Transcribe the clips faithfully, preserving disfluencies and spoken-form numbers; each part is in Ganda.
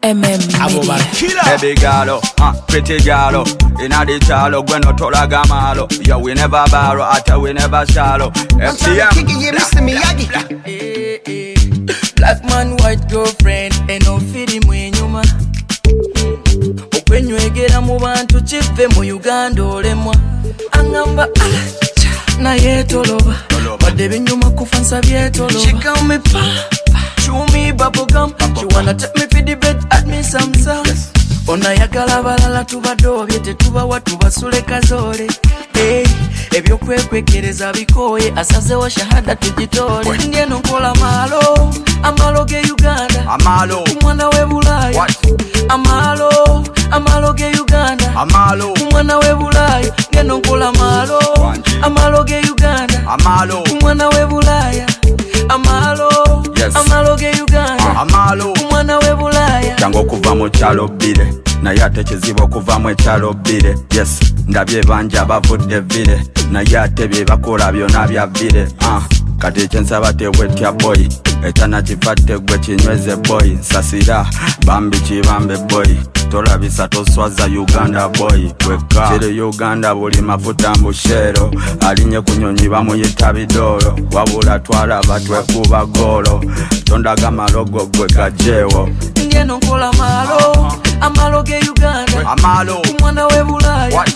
M M Media. Baby girl, uh, pretty girl, inna the chalo, when no tolaga malo. Yo, we never borrow, after we never shallow. I'm trying to kick it, yeah, Mister Miyagi. Black man, white girlfriend, and no feeding when you man. When you get a move on to chip them, you Uganda or lemwa. Angamba, na yetoloba. But they been you makufansa vietoloba. She call me pa. Chew me bubblegum. She wanna take me for the bed at me some some. Ona yakala balala tubado byete tuba watu basule kazole. Hey, ebyo kwekwekereza bikoye asaze wa shahada tujitole. Ndiye nkola malo, amalo ge Uganda. Amalo, mwana we Bulaya. What? Amalo, amalo ge Uganda. Amalo, mwana we Bulaya. Ndiye nkola malo, amalo ge Uganda. Amalo, mwana we Bulaya. Amalo, yes. Amalo ge Uganda. Amalo, mwana we Bulaya. Chango kuva mu chalo bire naye ate kizibu okuva mu ekyalo bbire. Yes, ndabye banja bavudde vire naye ate bye bakola byonna bya vire. uh. Kati kyensaba tewetya boy ekyanakifadde gwe kinyweze boy. Nsasira bambi kibambe boy tolabisa toswaza Uganda boy. Weka kiri Uganda buli mafuta mbushero alinye kunyonyi bamuyita bidolo. Wabula twalaba twekuba golo tondaga malogo gwe kajewo. Ndiye nkola malo, amalo ge Uganda. Amalo, mwana we Bulaya. What?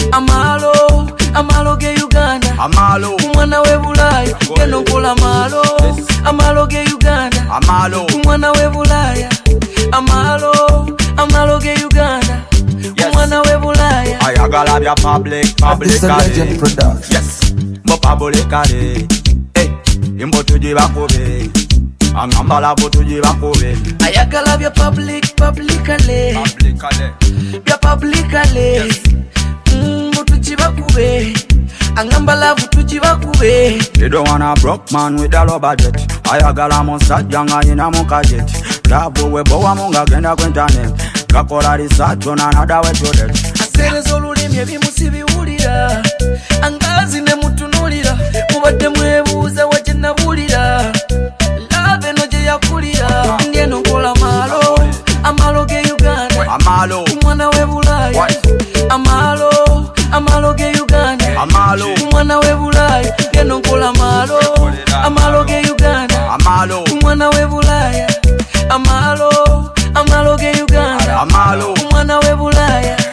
Amalo, amalo ge Uganda. Amalo, mwana we Bulaya. Ndiye nkola malo, amalo ge Uganda. Amalo, mwana we Bulaya. Amalo, amalo ge Uganda. Yes. Mwana we Bulaya. ayagala bya public, public kale. Yes, mo public kale. Hey, imbo tujibakube. Angambala bo tujibakube. Ayagala bya public, publicly. Publicly. Bya publicly. Yes. Mbo tujibakube. Angambala bo tujibakube. You don't wanna broke man with a low budget. Ayagala musajja nga yina mu budget. Labo we bowa munga genda ku internet. Kakola research on another way to that. Asereza olulimi ebimusi biwulira. Angazi ne mutunulira. Mubadde mwebuuza wa gye nabulira. Love eno gye yakulira. Ndiye nkola malo, amalo ge Uganda. Amalo, mwana we Bulaya. What? Amalo, amalo ge Uganda. Amalo, mwana we Bulaya. Ndiye nkola malo, amalo ge Uganda. Amalo, mwana we Bulaya. Amalo, amalo ge Uganda. Amalo, mwana we Bulaya.